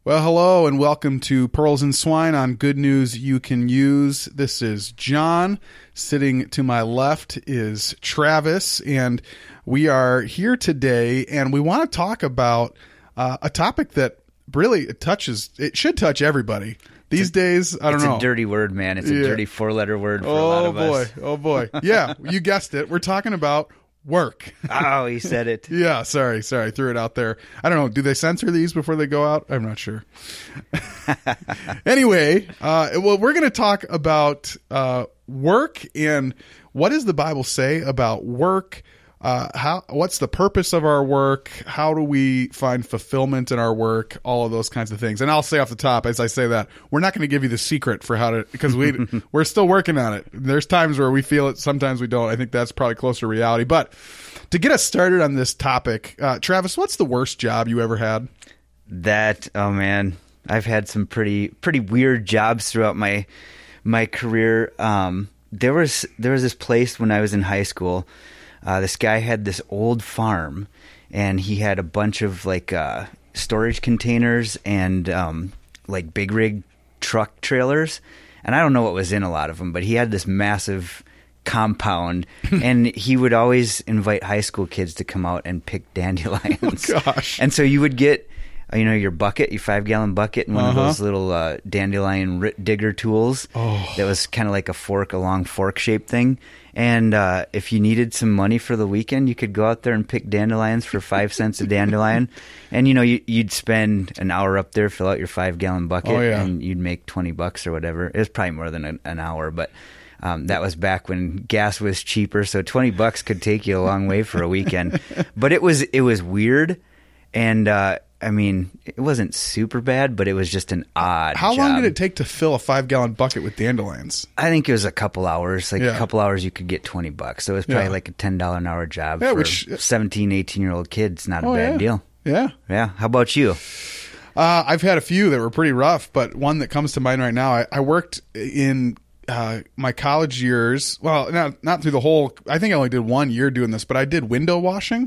Well, hello and welcome to Pearls and Swine on Good News You Can Use. This is John. Sitting to my left is Travis, and we are here today, and we want to talk about a topic that really it should touch everybody. These days, I don't know. It's a dirty word, man. It's a dirty four-letter word for a lot of us. Oh, boy. Yeah, you guessed it. We're talking about work. Oh, he said it. Yeah, sorry. Threw it out there. I don't know. Do they censor these before they go out? I'm not sure. Anyway, well, we're going to talk about work and what does the Bible say about work? What's the purpose of our work? How do we find fulfillment in our work? All of those kinds of things. And I'll say off the top, as I say that, we're not going to give you the secret for how to, because we're still working on it. There's times where we feel it, sometimes we don't. I think that's probably closer to reality. But to get us started on this topic, Travis, what's the worst job you ever had? Oh man, I've had some pretty weird jobs throughout my career. There was this place when I was in high school. This guy had this old farm, and he had a bunch of storage containers and like big rig truck trailers. And I don't know what was in a lot of them, but he had this massive compound, and he would always invite high school kids to come out and pick dandelions. Oh, gosh. And so you would get, your bucket, your 5-gallon bucket, and one of those little dandelion digger tools that was kind of like a long fork-shaped thing. And if you needed some money for the weekend, you could go out there and pick dandelions for 5 cents a dandelion. And, you'd spend an hour up there, fill out your 5-gallon bucket, and you'd make $20 or whatever. It was probably more than an hour, but that was back when gas was cheaper, so $20 could take you a long way for a weekend. But it was weird, and it wasn't super bad, but it was just an odd How job. long did it take to fill a 5-gallon bucket with dandelions? I think it was a couple hours. A couple hours you could get $20. So it was probably like a $10 an hour job for a 17, 18-year-old kid. It's not a bad deal. Yeah. Yeah. How about you? I've had a few that were pretty rough, but one that comes to mind right now, I worked in my college years. Well, not through the whole, I think I only did 1 year doing this, but I did window washing,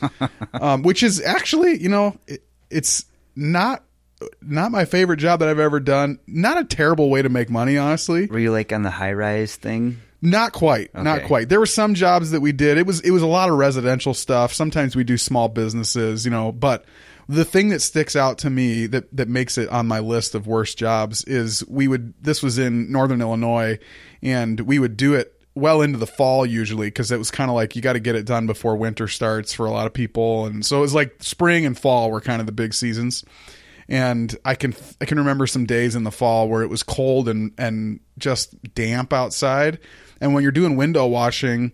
which is actually, it's not my favorite job that I've ever done. Not a terrible way to make money, honestly. Were you like on the high-rise thing? Not quite. Okay. Not quite. There were some jobs that we did. It was a lot of residential stuff. Sometimes we do small businesses, but the thing that sticks out to me that makes it on my list of worst jobs is this was in Northern Illinois, and we would do it well into the fall usually, because it was kind of like you got to get it done before winter starts for a lot of people. And so it was like spring and fall were kind of the big seasons. And I can remember some days in the fall where it was cold and just damp outside. And when you're doing window washing,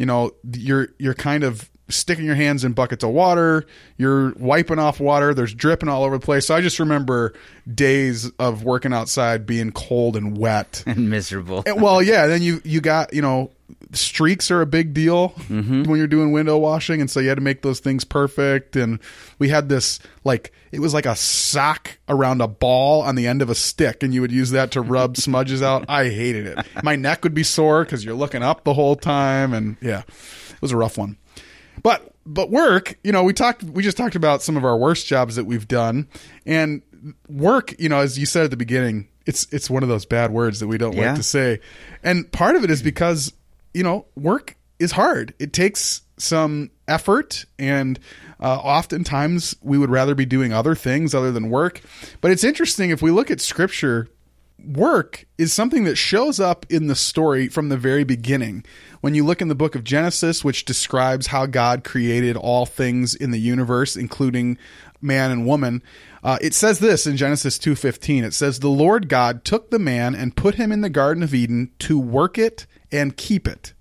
you're kind of sticking your hands in buckets of water, you're wiping off water, there's dripping all over the place. So I just remember days of working outside being cold and wet and miserable. Then you got, streaks are a big deal when you're doing window washing, and so you had to make those things perfect. And we had this, it was like a sock around a ball on the end of a stick, and you would use that to rub smudges out. I hated it. My neck would be sore because you're looking up the whole time, and it was a rough one. But work, we just talked about some of our worst jobs that we've done, and work, as you said at the beginning, it's one of those bad words that we don't like to say. And part of it is because, work is hard. It takes some effort, and oftentimes we would rather be doing other things other than work. But it's interesting, if we look at Scripture, work is something that shows up in the story from the very beginning. When you look in the book of Genesis, which describes how God created all things in the universe, including man and woman, it says this in Genesis 2:15. It says, "The Lord God took the man and put him in the Garden of Eden to work it and keep it."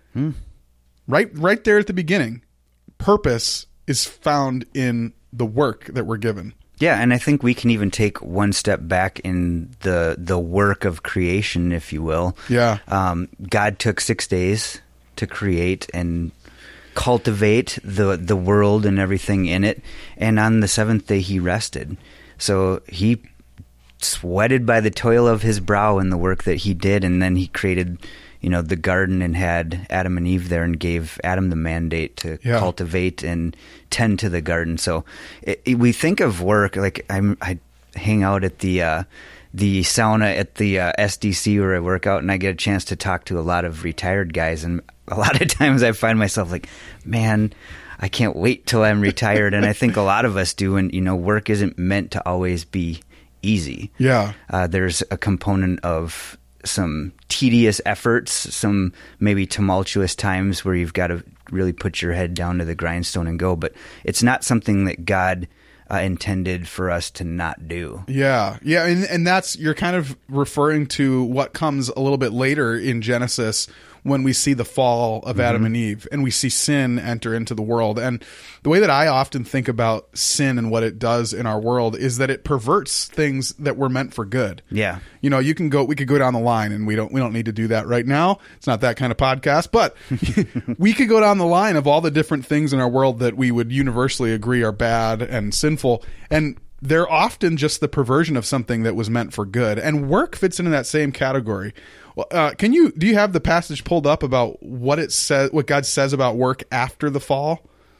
Right there at the beginning. Purpose is found in the work that we're given. Yeah, and I think we can even take one step back in the work of creation, if you will. Yeah. God took 6 days to create and cultivate the world and everything in it, and on the seventh day he rested. So he sweated by the toil of his brow in the work that he did, and then he created the garden and had Adam and Eve there and gave Adam the mandate to cultivate and tend to the garden. So we think of work, like I hang out at the sauna at the SDC where I work out, and I get a chance to talk to a lot of retired guys. And a lot of times I find myself like, man, I can't wait till I'm retired. And I think a lot of us do. And, work isn't meant to always be easy. Yeah. There's a component of some tedious efforts, some maybe tumultuous times where you've got to really put your head down to the grindstone and go. But it's not something that God intended for us to not do. Yeah. And that's, you're kind of referring to what comes a little bit later in Genesis when we see the fall of Adam and Eve and we see sin enter into the world. And the way that I often think about sin and what it does in our world is that it perverts things that were meant for good. Yeah. We could go down the line, and we don't need to do that right now. It's not that kind of podcast, but we could go down the line of all the different things in our world that we would universally agree are bad and sinful. And they're often just the perversion of something that was meant for good. And work fits into that same category. Well, do you have the passage pulled up about what it says, what God says about work after the fall?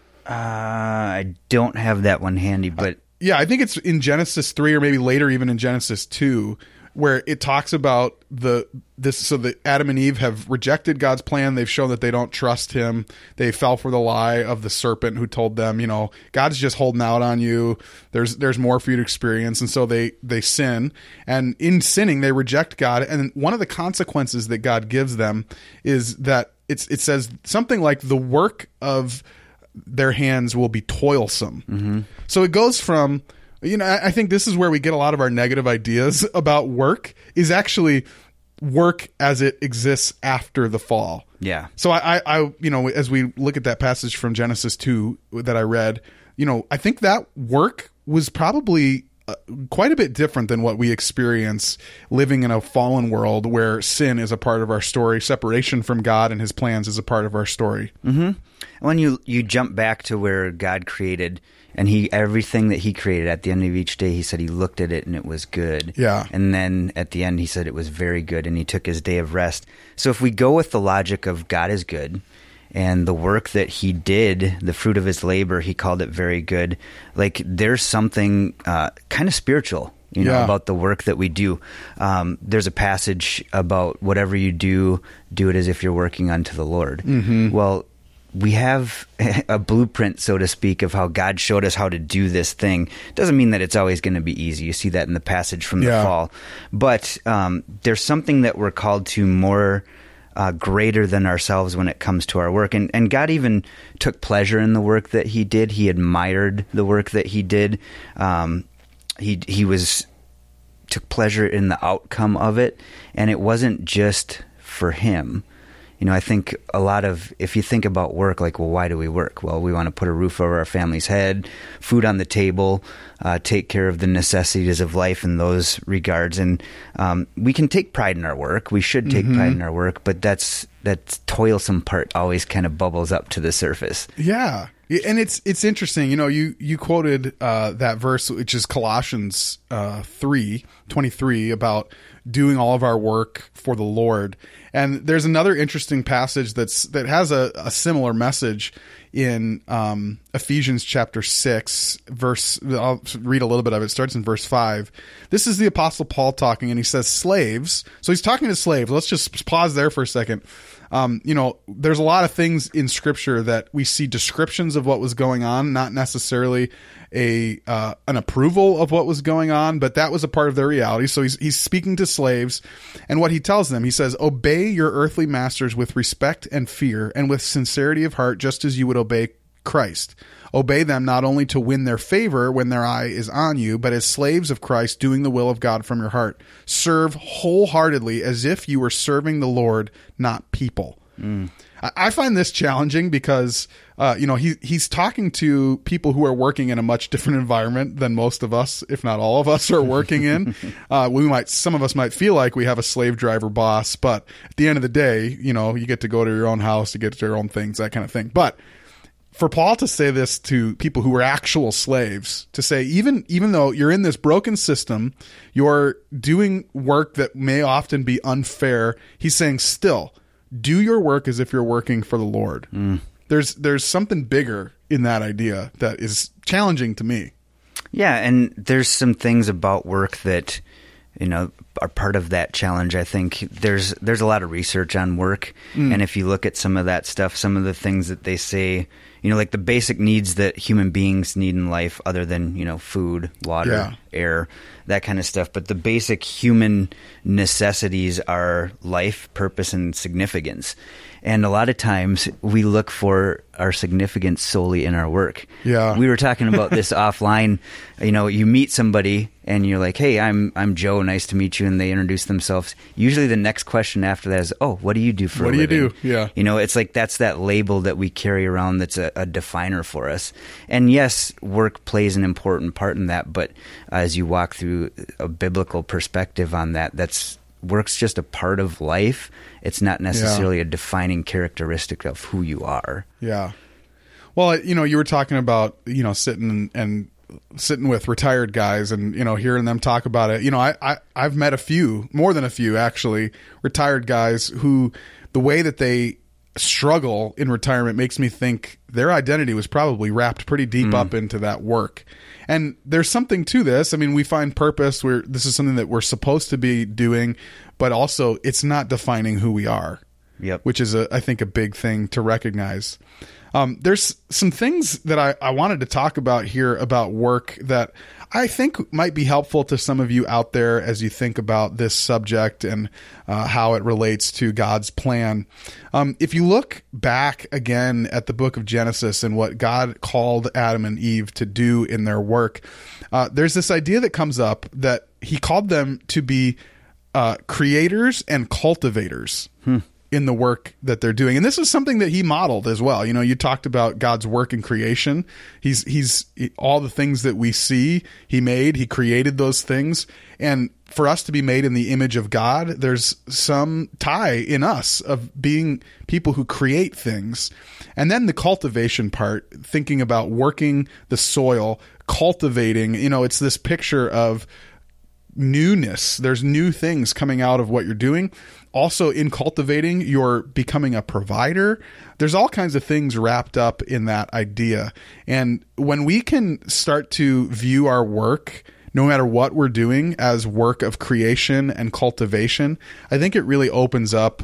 I don't have that one handy, but yeah, I think it's in Genesis 3 or maybe later, even in Genesis 2, where it talks about so that Adam and Eve have rejected God's plan. They've shown that they don't trust him. They fell for the lie of the serpent who told them, God's just holding out on you. There's more for you to experience. And so they sin. And in sinning, they reject God. And one of the consequences that God gives them is that it says something like the work of their hands will be toilsome. Mm-hmm. So it goes from, I think this is where we get a lot of our negative ideas about work, is actually work as it exists after the fall. Yeah. So I as we look at that passage from Genesis 2 that I read, I think that work was probably quite a bit different than what we experience living in a fallen world where sin is a part of our story, separation from God and his plans is a part of our story. Mm-hmm. When you jump back to where God created, and everything that he created, at the end of each day, he said he looked at it and it was good. Yeah. And then at the end, he said it was very good, and he took his day of rest. So if we go with the logic of God is good, and the work that he did, the fruit of his labor, he called it very good, like there's something kind of spiritual, about the work that we do. There's a passage about whatever you do it as if you're working unto the Lord. Mm-hmm. Well, we have a blueprint, so to speak, of how God showed us how to do this thing. Doesn't mean that it's always going to be easy. You see that in the passage from the fall. But there's something that we're called to more greater than ourselves when it comes to our work. And God even took pleasure in the work that he did. He admired the work that he did. He took pleasure in the outcome of it. And it wasn't just for him. I think if you think about work, like, well, why do we work? Well, we want to put a roof over our family's head, food on the table, take care of the necessities of life in those regards. And we can take pride in our work. We should take pride in our work, but that toilsome part always kind of bubbles up to the surface. Yeah. And it's interesting. You quoted that verse, which is Colossians 3:23, about doing all of our work for the Lord. And there's another interesting passage that has a similar message in Ephesians chapter 6, I'll read a little bit of it. It starts in verse 5. This is the Apostle Paul talking, and he says, slaves. So he's talking to slaves. Let's just pause there for a second. There's a lot of things in Scripture that we see descriptions of what was going on, not necessarily an approval of what was going on, but that was a part of their reality. So he's speaking to slaves, and what he tells them, he says, obey your earthly masters with respect and fear and with sincerity of heart, just as you would obey Christ. Obey them not only to win their favor when their eye is on you, but as slaves of Christ, doing the will of God from your heart. Serve wholeheartedly as if you were serving the Lord, not people. I find this challenging because, he's talking to people who are working in a much different environment than most of us, if not all of us, are working in. Some of us might feel like we have a slave driver boss, but at the end of the day, you get to go to your own house, you get to your own things, that kind of thing. But for Paul to say this to people who are actual slaves, to say, even though you're in this broken system, you're doing work that may often be unfair, he's saying, still, do your work as if you're working for the Lord. There's something bigger in that idea that is challenging to me. Yeah, and there's some things about work that, are part of that challenge. I think there's a lot of research on work, and if you look at some of that stuff, some of the things that they say, like the basic needs that human beings need in life, other than food, water, air, that kind of stuff. But the basic human necessities are life, purpose, and significance. And a lot of times we look for our significance solely in our work. Yeah. We were talking about this offline. You meet somebody and you're like, "Hey, I'm Joe. Nice to meet you." And they introduce themselves. Usually the next question after that is, "Oh, what do you do for a living?" What do you do? Yeah. It's like that's that label that we carry around that's a definer for us. And yes, work plays an important part in that. But as you walk through a biblical perspective on that, work's just a part of life. It's not necessarily a defining characteristic of who you are. Yeah. Well, you were talking about, sitting with retired guys and, hearing them talk about it. I've met more than a few actually, retired guys who the way that they struggle in retirement makes me think their identity was probably wrapped pretty deep up into that work. And there's something to this. I mean, we find purpose where this is something that we're supposed to be doing, but also it's not defining who we are. Yep. Which is I think a big thing to recognize. There's some things that I wanted to talk about here about work that I think might be helpful to some of you out there as you think about this subject and how it relates to God's plan. If you look back again at the book of Genesis and what God called Adam and Eve to do in their work, there's this idea that comes up that he called them to be creators and cultivators. In the work that they're doing. And this is something that he modeled as well. You talked about God's work in creation. He's all the things that we see, he created those things. And for us to be made in the image of God, there's some tie in us of being people who create things. And then the cultivation part, thinking about working the soil, cultivating, it's this picture of newness. There's new things coming out of what you're doing. Also, in cultivating, you're becoming a provider. There's all kinds of things wrapped up in that idea. And when we can start to view our work, no matter what we're doing, as work of creation and cultivation, I think it really opens up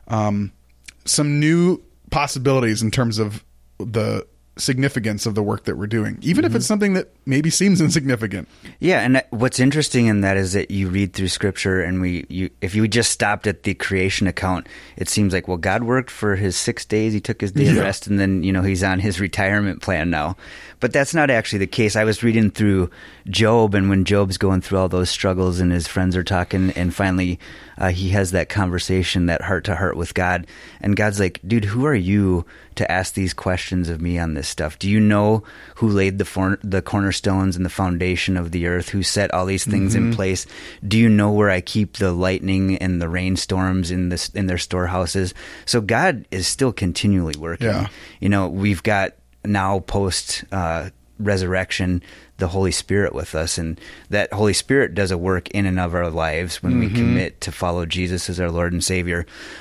some new possibilities in terms of the significance of the work that we're doing, even if it's something that maybe seems insignificant. Yeah, and what's interesting in that is that you read through Scripture, and if you just stopped at the creation account, it seems like, well, God worked for his 6 days, he took his day of rest, and then he's on his retirement plan now. But that's not actually the case. I was reading through Job, and when Job's going through all those struggles, and his friends are talking, and finally he has that conversation, that heart to heart with God, and God's like, "Dude, who are you to ask these questions of me on this stuff? Do you know who laid the cornerstones and the foundation of the earth, who set all these things in place? Do you know where I keep the lightning and the rainstorms in their storehouses?" So God is still continually working. Yeah. We've got now post resurrection the Holy Spirit with us, and that Holy Spirit does a work in and of our lives when we commit to follow Jesus as our Lord and Savior.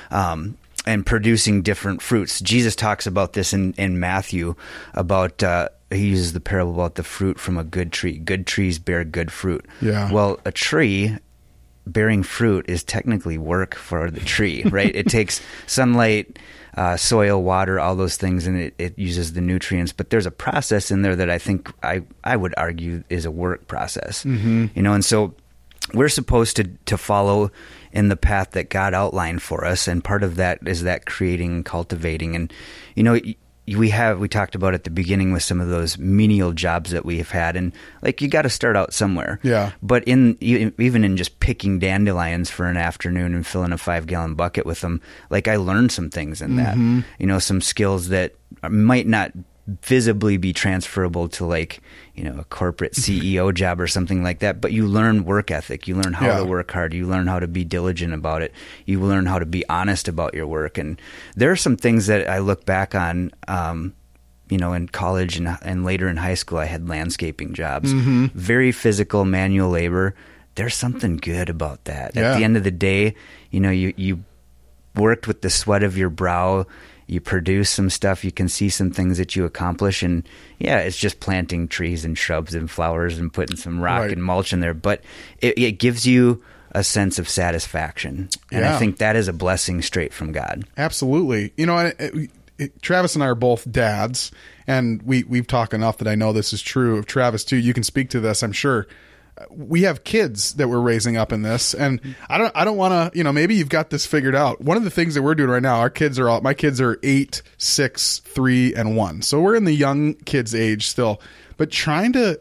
And producing different fruits. Jesus talks about this in Matthew about, he uses the parable about the fruit from a good tree. Good trees bear good fruit. Yeah. Well, a tree bearing fruit is technically work for the tree, right? It takes sunlight, soil, water, all those things, and it uses the nutrients. But there's a process in there that I think I would argue is a work process. And so we're supposed to follow in the path that God outlined for us, and part of that is that creating, cultivating, and we talked about at the beginning with some of those menial jobs that we have had, and like you got to start out somewhere. Yeah. But even in just picking dandelions for an afternoon and filling a 5-gallon bucket with them, like I learned some things in that, some skills that might not visibly be transferable to like, a corporate CEO job or something like that, but you learn work ethic, you learn how to work hard, you learn how to be diligent about it, you learn how to be honest about your work. And there are some things that I look back on, in college and later in high school, I had landscaping jobs, very physical manual labor. There's something good about that. At the end of the day, you worked with the sweat of your brow you produce some stuff, you can see some things that you accomplish, and yeah, it's just planting trees and shrubs and flowers and putting some rock and mulch in there, but it gives you a sense of satisfaction, and I think that is a blessing straight from God. Absolutely. You know, Travis and I are both dads, and we've talked enough that I know this is true of Travis too. You can speak to this, I'm sure. We have kids that we're raising up in this, and I don't want to, you know, maybe you've got this figured out. One of the things that we're doing right now, my kids are 8, 6, 3, and 1. So we're in the young kids age still, but trying to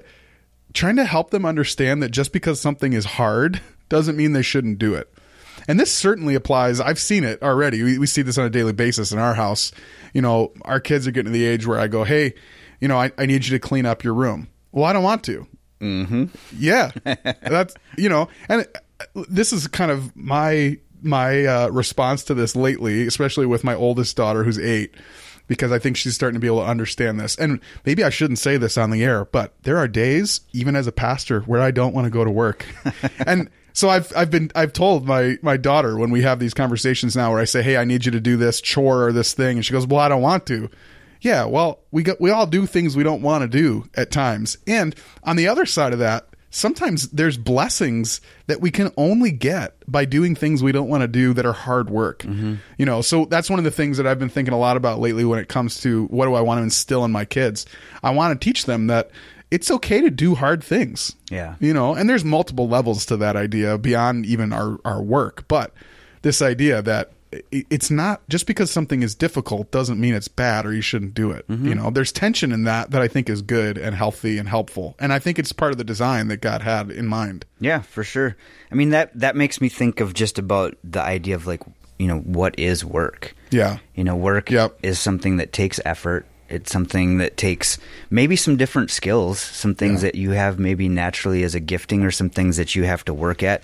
help them understand that just because something is hard doesn't mean they shouldn't do it. And this certainly applies. I've seen it already. We see this on a daily basis in our house. You know, our kids are getting to the age where I go, hey, you know, I need you to clean up your room. Well, I don't want to. Mm-hmm. Yeah. That's, you know, and this is kind of my response to this lately, especially with my oldest daughter who's 8, because I think she's starting to be able to understand this. And maybe I shouldn't say this on the air, but there are days, even as a pastor, where I don't want to go to work. And so I've told my daughter when we have these conversations now where I say, hey, I need you to do this chore or this thing. And she goes, well, I don't want to. Yeah, well, we all do things we don't want to do at times. And on the other side of that, sometimes there's blessings that we can only get by doing things we don't want to do that are hard work. Mm-hmm. You know, so that's one of the things that I've been thinking a lot about lately when it comes to what do I want to instill in my kids. I want to teach them that it's okay to do hard things. Yeah. You know, and there's multiple levels to that idea beyond even our work. But this idea that it's not just because something is difficult doesn't mean it's bad or you shouldn't do it. Mm-hmm. You know, there's tension in that I think is good and healthy and helpful. And I think it's part of the design that God had in mind. Yeah, for sure. I mean, that makes me think of just about the idea of like, you know, what is work? Yeah. You know, work is something that takes effort. It's something that takes maybe some different skills, some things that you have maybe naturally as a gifting or some things that you have to work at,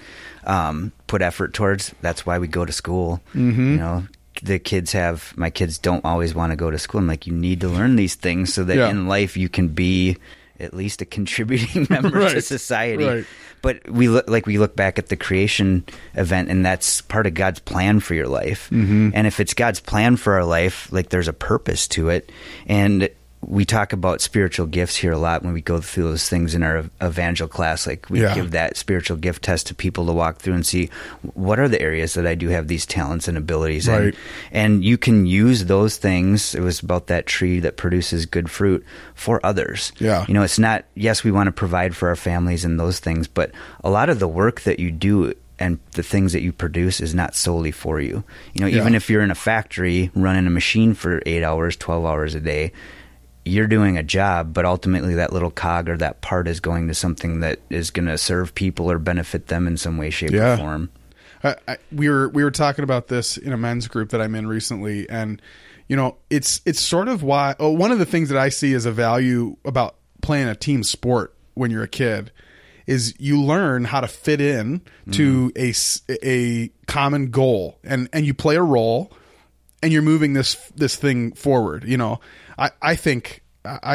put effort towards. That's why we go to school. Mm-hmm. You know, my kids don't always want to go to school. I'm like, you need to learn these things so that in life you can be at least a contributing member to society. Right. But we look back at the creation event, and that's part of God's plan for your life. Mm-hmm. And if it's God's plan for our life, like there's a purpose to it. And we talk about spiritual gifts here a lot when we go through those things in our evangel class. Like we give that spiritual gift test to people to walk through and see what are the areas that I do have these talents and abilities in. And you can use those things. It was about that tree that produces good fruit for others. Yeah. You know, it's not, yes, we want to provide for our families and those things, but a lot of the work that you do and the things that you produce is not solely for you. You know, even if you're in a factory running a machine for 8 hours, 12 hours a day, you're doing a job, but ultimately that little cog or that part is going to something that is going to serve people or benefit them in some way, shape, or form. We were talking about this in a men's group that I'm in recently, and you know, it's sort of why one of the things that I see as a value about playing a team sport when you're a kid is you learn how to fit in to a common goal, and you play a role, and you're moving this thing forward. You know, I think I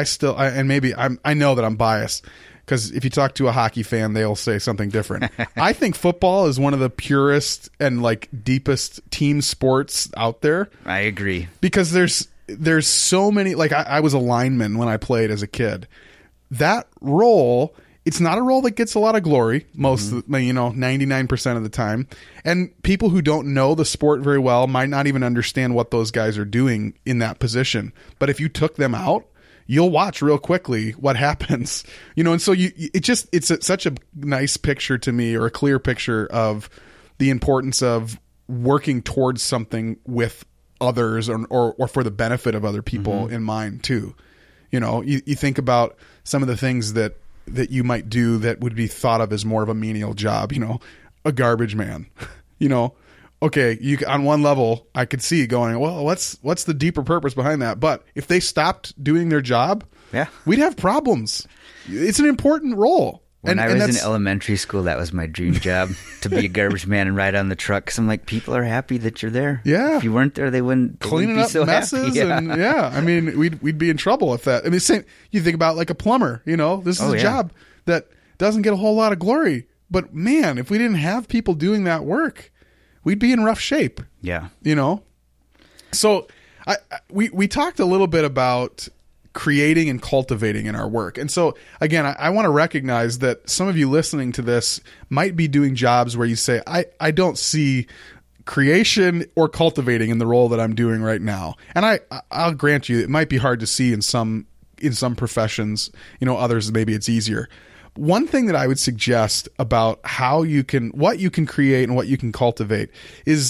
know that I'm biased because if you talk to a hockey fan, they'll say something different. I think football is one of the purest and like deepest team sports out there. I agree, because there's so many. Like I was a lineman when I played as a kid. That role, it's not a role that gets a lot of glory most, 99% of the time. And people who don't know the sport very well might not even understand what those guys are doing in that position. But if you took them out, you'll watch real quickly what happens, you know? And so it's such a nice picture to me, or a clear picture of the importance of working towards something with others or for the benefit of other people in mind too. You know, you think about some of the things that you might do that would be thought of as more of a menial job, you know, a garbage man, you know, okay. On one level I could see going, well, what's the deeper purpose behind that? But if they stopped doing their job, we'd have problems. It's an important role. When I was in elementary school, that was my dream job, to be a garbage man and ride on the truck. Because I'm like, people are happy that you're there. Yeah. If you weren't there, they wouldn't be so messes happy. And I mean, we'd be in trouble with that. I mean, you think about like a plumber, you know, this is a job that doesn't get a whole lot of glory. But man, if we didn't have people doing that work, we'd be in rough shape. Yeah. You know? So We talked a little bit about creating and cultivating in our work. And so again, I want to recognize that some of you listening to this might be doing jobs where you say, I don't see creation or cultivating in the role that I'm doing right now. And I'll grant you, it might be hard to see in some professions, others, maybe it's easier. One thing that I would suggest about what you can create and what you can cultivate is,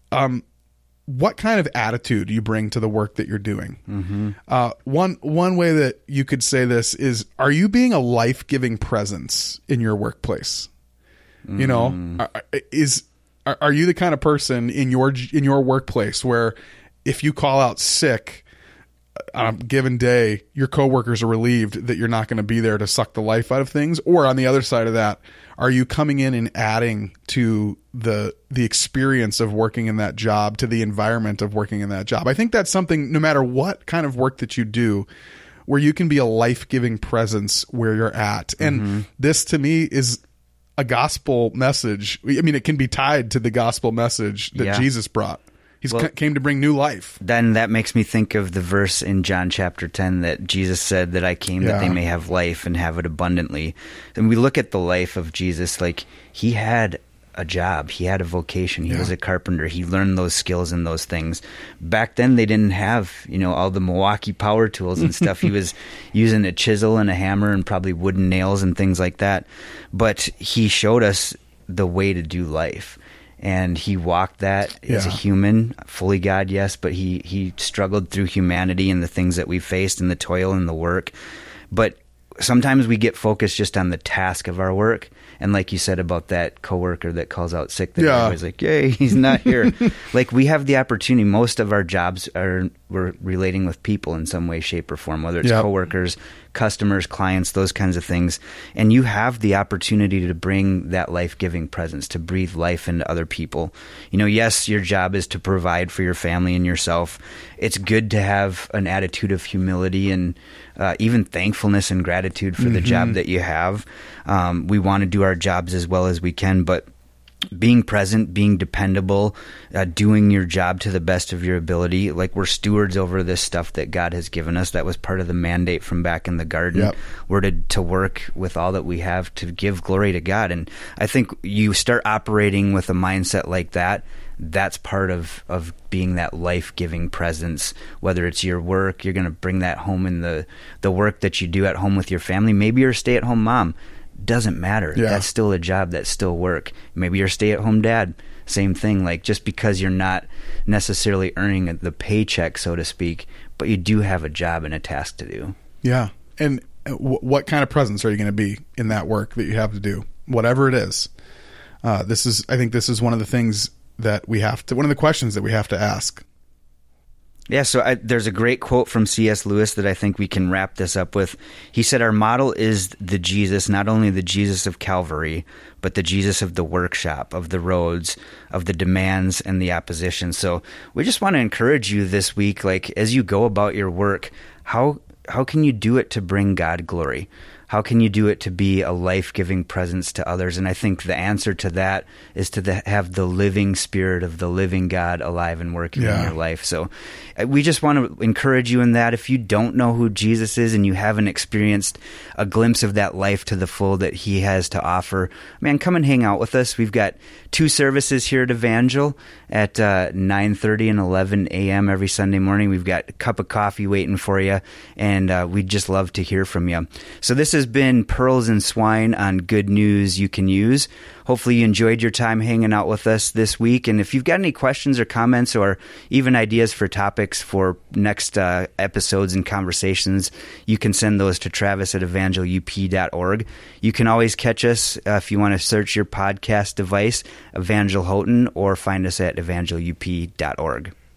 what kind of attitude you bring to the work that you're doing. Mm-hmm. One way that you could say this is, are you being a life-giving presence in your workplace? Mm. Are you the kind of person in your workplace where if you call out sick on a given day, your coworkers are relieved that you're not going to be there to suck the life out of things? Or on the other side of that, are you coming in and adding to the experience of working in that job, to the environment of working in that job? I think that's something, no matter what kind of work that you do, where you can be a life-giving presence where you're at. And this to me is a gospel message. I mean, it can be tied to the gospel message that Jesus brought. He came to bring new life. Then that makes me think of the verse in John chapter 10 that Jesus said that I came that they may have life and have it abundantly. And we look at the life of Jesus, like he had a job, he had a vocation, he was a carpenter, he learned those skills and those things. Back then they didn't have, all the Milwaukee power tools and stuff. He was using a chisel and a hammer and probably wooden nails and things like that. But he showed us the way to do life. And he walked that as a human, fully God, yes, but he struggled through humanity and the things that we faced and the toil and the work. But sometimes we get focused just on the task of our work. And like you said about that coworker that calls out sick, that everybody's like, yay, he's not here. Like we have the opportunity. Most of our jobs we're relating with people in some way, shape, or form, whether it's coworkers, customers, clients, those kinds of things. And you have the opportunity to bring that life-giving presence, to breathe life into other people. Yes, your job is to provide for your family and yourself. It's good to have an attitude of humility and even thankfulness and gratitude for the job that you have. We want to do our jobs as well as we can, but being present, being dependable, doing your job to the best of your ability. Like we're stewards over this stuff that God has given us. That was part of the mandate from back in the garden. Yep. We're to work with all that we have to give glory to God. And I think you start operating with a mindset like that. That's part of being that life-giving presence. Whether it's your work, you're going to bring that home in the work that you do at home with your family. Maybe you're a stay-at-home mom. Doesn't matter. That's still a job. That's still work. Maybe you're a stay-at-home dad. Same thing. Like just because you're not necessarily earning the paycheck, so to speak, but you do have a job and a task to do. Yeah. And what kind of presence are you going to be in that work that you have to do? Whatever it is. I think this is one of the things that one of the questions that we have to ask. Yeah, so there's a great quote from C.S. Lewis that I think we can wrap this up with. He said, our model is the Jesus, not only the Jesus of Calvary, but the Jesus of the workshop, of the roads, of the demands and the opposition. So we just want to encourage you this week, like as you go about your work, how can you do it to bring God glory? How can you do it to be a life-giving presence to others? And I think the answer to that is to have the living Spirit of the living God alive and working in your life. So we just want to encourage you in that. If you don't know who Jesus is and you haven't experienced a glimpse of that life to the full that he has to offer, man, come and hang out with us. We've got 2 services here at Evangel at 9:30 and 11 a.m. every Sunday morning. We've got a cup of coffee waiting for you, and we'd just love to hear from you. So this has been Pearls and Swine on Good News You Can Use. Hopefully you enjoyed your time hanging out with us this week. And if you've got any questions or comments or even ideas for topics for next episodes and conversations, you can send those to travis@evangelup.org. You can always catch us if you want to search your podcast device, Evangel Houghton, or find us at evangelup.org.